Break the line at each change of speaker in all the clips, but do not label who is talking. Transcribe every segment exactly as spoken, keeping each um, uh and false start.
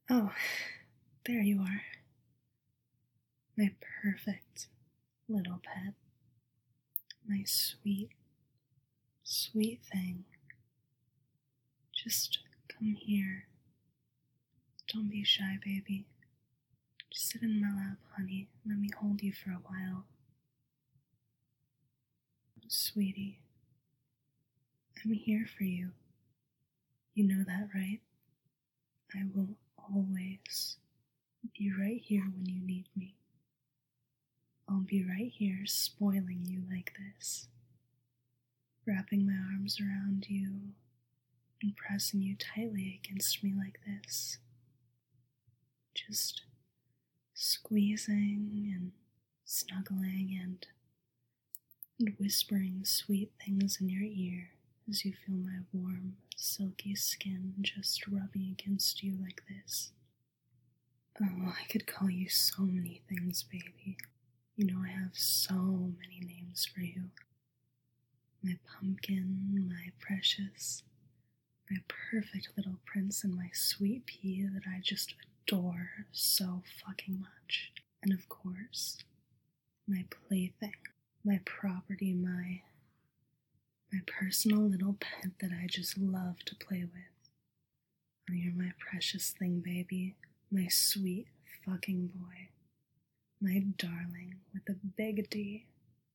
Oh, there you are. My perfect little pet. My sweet, sweet thing. Just come here. Don't be shy, baby. Just sit in my lap, honey. Let me hold you for a while. Oh, sweetie, I'm here for you. You know that, right? I will always be right here when you need me. I'll be right here spoiling you like this, wrapping my arms around you and pressing you tightly against me like this. Just squeezing and snuggling and, and whispering sweet things in your ear as you feel my warm, silky skin just rubbing against you like this. Oh, I could call you so many things, baby. You know I have so many names for you. My pumpkin, my precious, my perfect little prince, and my sweet pea that I just adore so fucking much. And of course, my plaything, my property, my my personal little pet that I just love to play with. Oh, you're my precious thing, baby. My sweet fucking boy. My darling with a big D.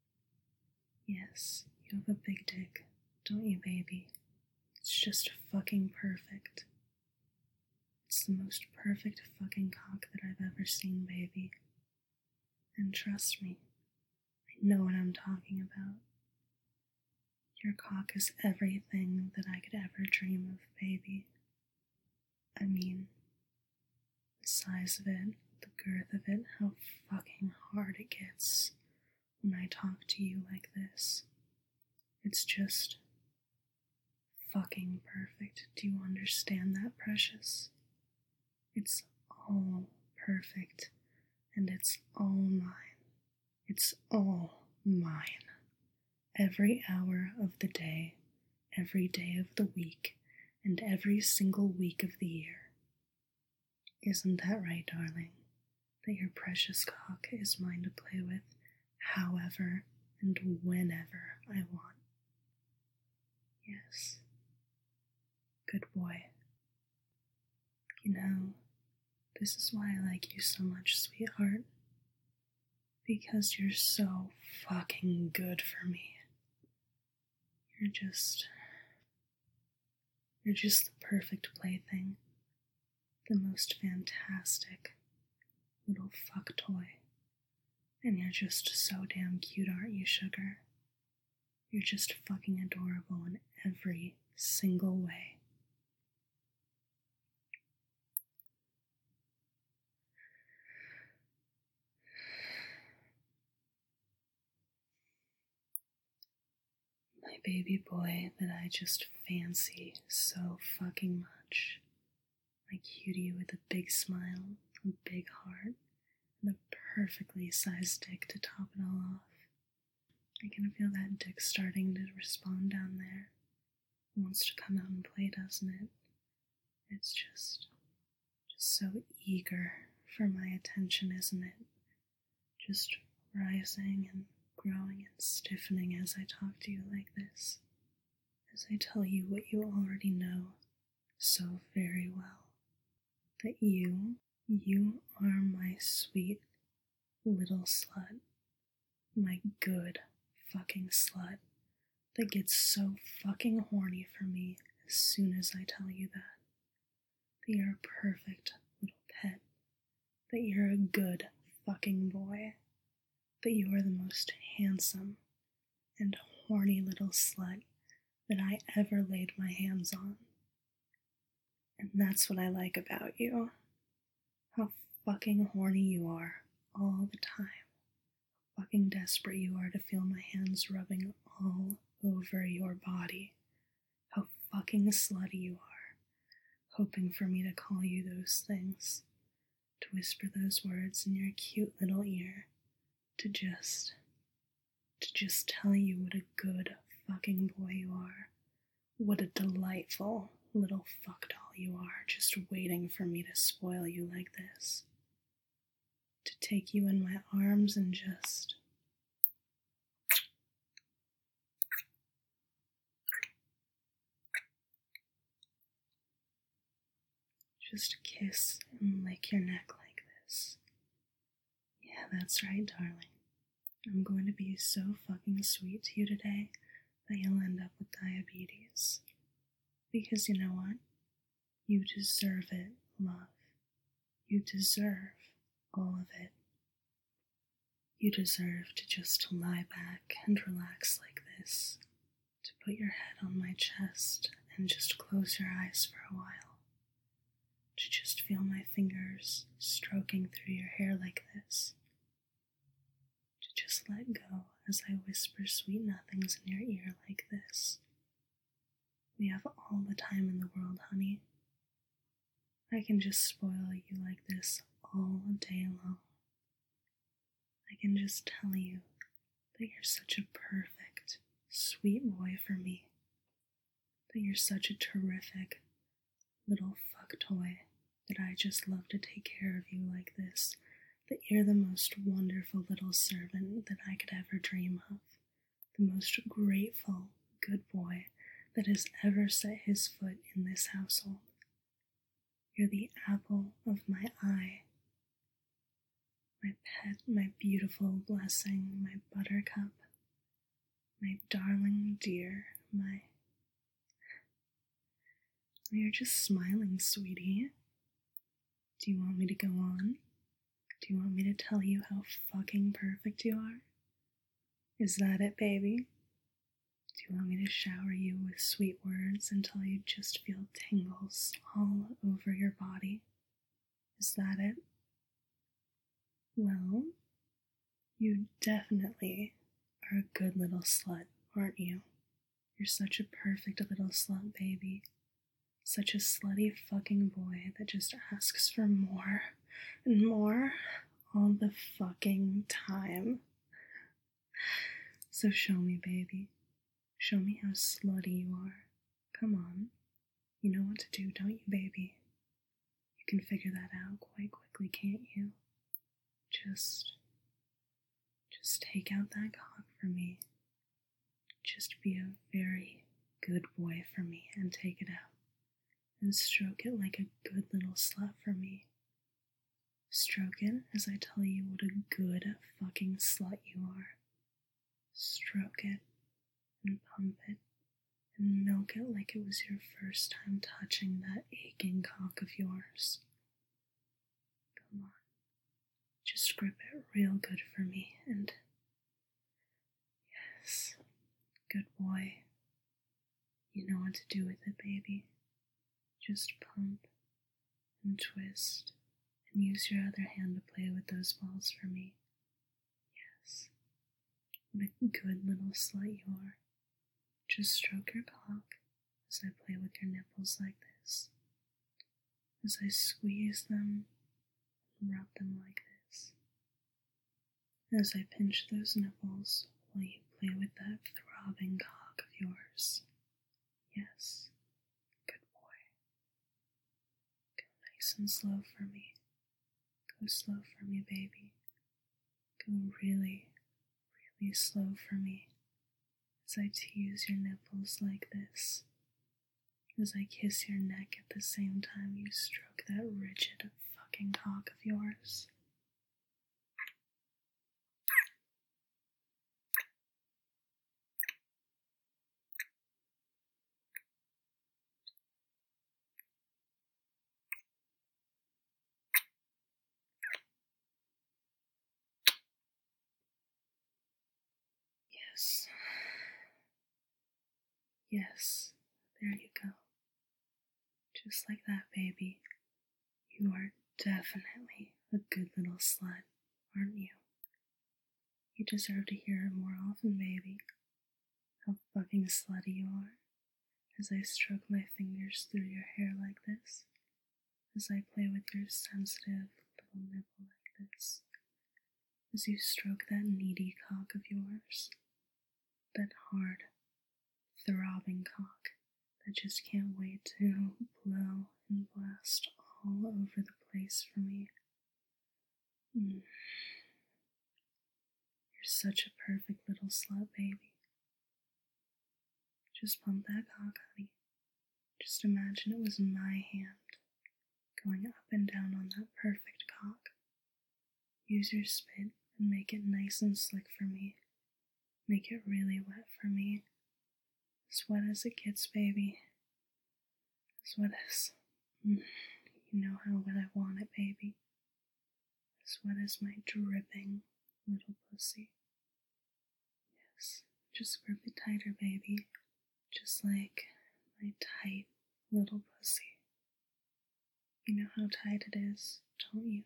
Yes, you have a big dick, don't you, baby? It's just fucking perfect. It's the most perfect fucking cock that I've ever seen, baby. And trust me, I know what I'm talking about. Your cock is everything that I could ever dream of, baby. I mean, the size of it, the girth of it, how fucking hard it gets when I talk to you like this. It's just fucking perfect. Do you understand that, precious? It's all perfect, and it's all mine. It's all mine. Every hour of the day, every day of the week, and every single week of the year. Isn't that right, darling? That your precious cock is mine to play with however and whenever I want. Yes. Good boy. You know, this is why I like you so much, sweetheart. Because you're so fucking good for me. You're just... You're just the perfect plaything. The most fantastic little fuck toy. And you're just so damn cute, aren't you, sugar? You're just fucking adorable in every single way. My baby boy that I just fancy so fucking much. My cutie with a big smile, a big heart, and a perfectly sized dick to top it all off. I can feel that dick starting to respond down there. It wants to come out and play, doesn't it? It's just, just so eager for my attention, isn't it? Just rising and growing and stiffening as I talk to you like this. As I tell you what you already know so very well. That you, you are my sweet little slut. My good fucking slut that gets so fucking horny for me as soon as I tell you that. That you're a perfect little pet. That you're a good fucking boy. That you are the most handsome and horny little slut that I ever laid my hands on. And that's what I like about you. How fucking horny you are all the time. How fucking desperate you are to feel my hands rubbing all over your body. How fucking slutty you are, hoping for me to call you those things, to whisper those words in your cute little ear, to just, to just tell you what a good fucking boy you are, what a delightful little fuck doll you are, just waiting for me to spoil you like this. To take you in my arms and just just kiss and lick your neck like this. Yeah, that's right, darling. I'm going to be so fucking sweet to you today that you'll end up with diabetes. Because you know what? You deserve it, love. You deserve all of it. You deserve to just lie back and relax like this, to put your head on my chest and just close your eyes for a while, to just feel my fingers stroking through your hair like this, to just let go as I whisper sweet nothings in your ear like this. We have all the time in the world, honey. I can just spoil you like this all day long. I can just tell you that you're such a perfect, sweet boy for me. That you're such a terrific little fuck toy. That I just love to take care of you like this. That you're the most wonderful little servant that I could ever dream of. The most grateful, good boy that has ever set his foot in this household. You're the apple of my eye. My pet, my beautiful blessing, my buttercup, my darling dear, my... You're just smiling, sweetie. Do you want me to go on? Do you want me to tell you how fucking perfect you are? Is that it, baby? Do you want me to shower you with sweet words until you just feel tingles all over your body? Is that it? Well, you definitely are a good little slut, aren't you? You're such a perfect little slut, baby. Such a slutty fucking boy that just asks for more and more all the fucking time. So show me, baby. Show me how slutty you are. Come on. You know what to do, don't you, baby? You can figure that out quite quickly, can't you? Just, just take out that cock for me. Just be a very good boy for me and take it out. And stroke it like a good little slut for me. Stroke it as I tell you what a good fucking slut you are. Stroke it and pump it and milk it like it was your first time touching that aching cock of yours. Come on. Just grip it real good for me and... Yes. Good boy. You know what to do with it, baby. Just pump and twist and use your other hand to play with those balls for me. Yes. What a good little slut you are. Just stroke your cock as I play with your nipples like this. As I squeeze them and rub them like this. As I pinch those nipples while you play with that throbbing cock of yours. Yes. Good boy. Go nice and slow for me. Go slow for me, baby. Go really, really slow for me. As I tease your nipples like this. As I kiss your neck at the same time you stroke that rigid fucking cock of yours. Yes. Yes, there you go. Just like that, baby. You are definitely a good little slut, aren't you? You deserve to hear it more often, baby. How fucking slutty you are. As I stroke my fingers through your hair like this. As I play with your sensitive little nipple like this. As you stroke that needy cock of yours. That hard, throbbing cock I just can't wait to blow and blast all over the place for me. Mm. You're such a perfect little slut, baby. Just pump that cock, honey. Just imagine it was my hand going up and down on that perfect cock. Use your spit and make it nice and slick for me. Make it really wet for me. As wet as it gets, baby. As wet as... Mm, you know how wet I want it, baby. As wet as my dripping little pussy. Yes, just grip it tighter, baby. Just like my tight little pussy. You know how tight it is, don't you?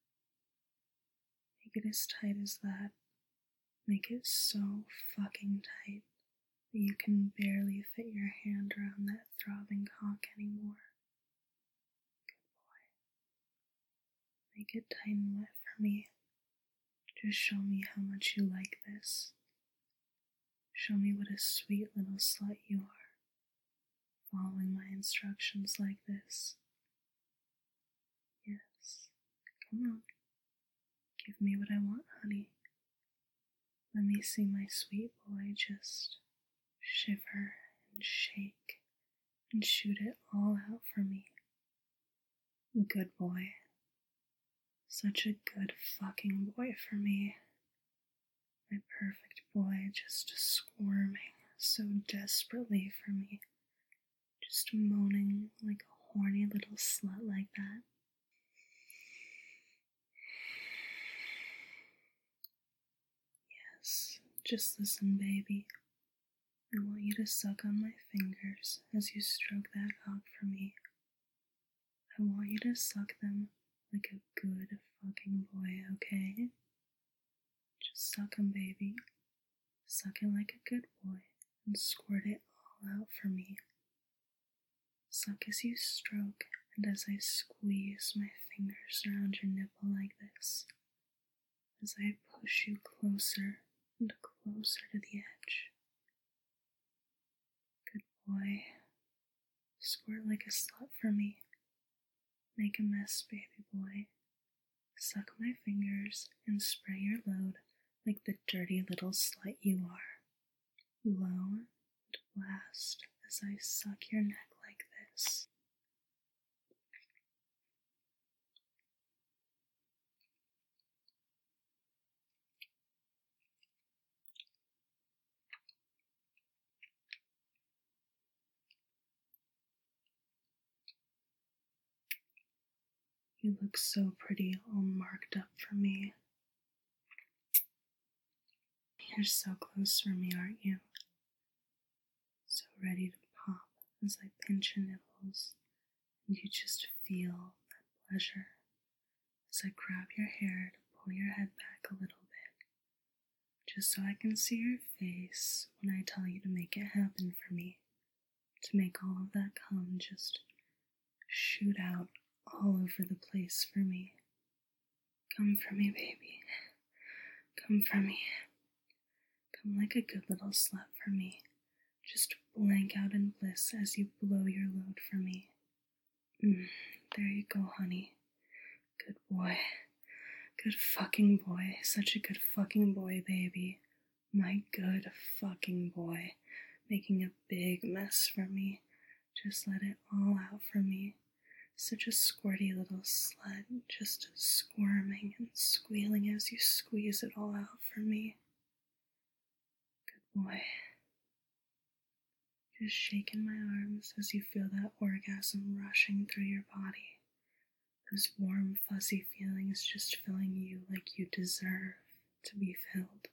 Make it as tight as that. Make it so fucking tight that you can barely fit your hand around that throbbing cock anymore. Good boy. Make it tight and wet for me. Just show me how much you like this. Show me what a sweet little slut you are, following my instructions like this. Yes, come on. Give me what I want, honey. Let me see my sweet boy just shiver and shake and shoot it all out for me. Good boy. Such a good fucking boy for me. My perfect boy just squirming so desperately for me. Just moaning like a horny little slut like that. Yes, just listen, baby. I want you to suck on my fingers as you stroke that cock for me. I want you to suck them like a good fucking boy, okay? Just suck 'em, baby. Suck it like a good boy and squirt it all out for me. Suck as you stroke and as I squeeze my fingers around your nipple like this. As I push you closer and closer to the edge. Good boy. Squirt like a slut for me. Make a mess, baby boy. Suck my fingers and spray your load like the dirty little slut you are. Blow and blast as I suck your neck like this. You look so pretty, all marked up for me. You're so close for me, aren't you? So ready to pop as I pinch your nipples, and you just feel that pleasure as I grab your hair to pull your head back a little bit, just so I can see your face when I tell you to make it happen for me, to make all of that cum just shoot out all over the place for me. Come for me, baby. Come for me. Come like a good little slut for me. Just blank out in bliss as you blow your load for me. Mm, there you go, honey. Good boy. Good fucking boy. Such a good fucking boy, baby. My good fucking boy. Making a big mess for me. Just let it all out for me. Such a squirty little slut, just squirming and squealing as you squeeze it all out for me. Good boy. Just shaking my arms as you feel that orgasm rushing through your body. Those warm, fuzzy feelings just filling you like you deserve to be filled.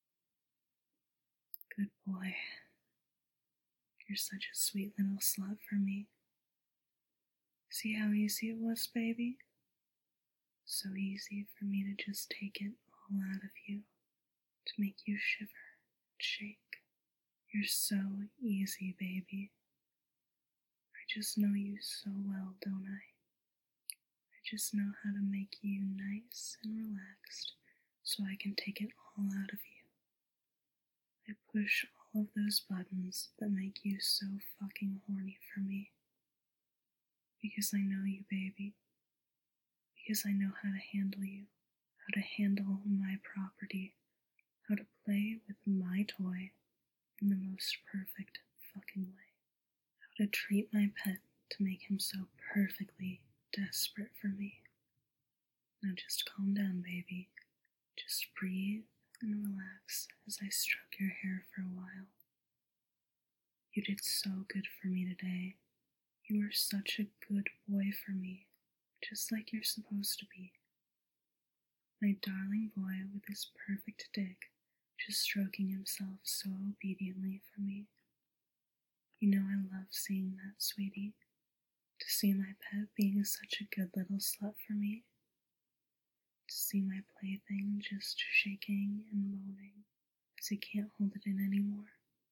Good boy. You're such a sweet little slut for me. See how easy it was, baby? So easy for me to just take it all out of you, to make you shiver and shake. You're so easy, baby. I just know you so well, don't I? I just know how to make you nice and relaxed so I can take it all out of you. I push all of those buttons that make you so fucking horny for me. Because I know you, baby. Because I know how to handle you, how to handle my property, how to play with my toy in the most perfect fucking way, how to treat my pet to make him so perfectly desperate for me. Now just calm down, baby. Just breathe and relax as I stroke your hair for a while. You did so good for me today. You were such a good boy for me, just like you're supposed to be. My darling boy with his perfect dick, just stroking himself so obediently for me. You know I love seeing that, sweetie. To see my pet being such a good little slut for me. To see my plaything just shaking and moaning as he can't hold it in anymore.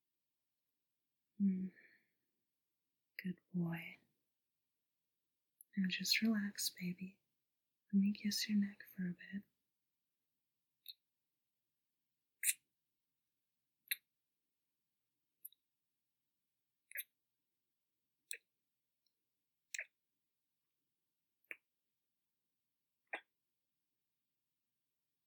Hmm. Good boy. Now just relax, baby. Let me kiss your neck for a bit.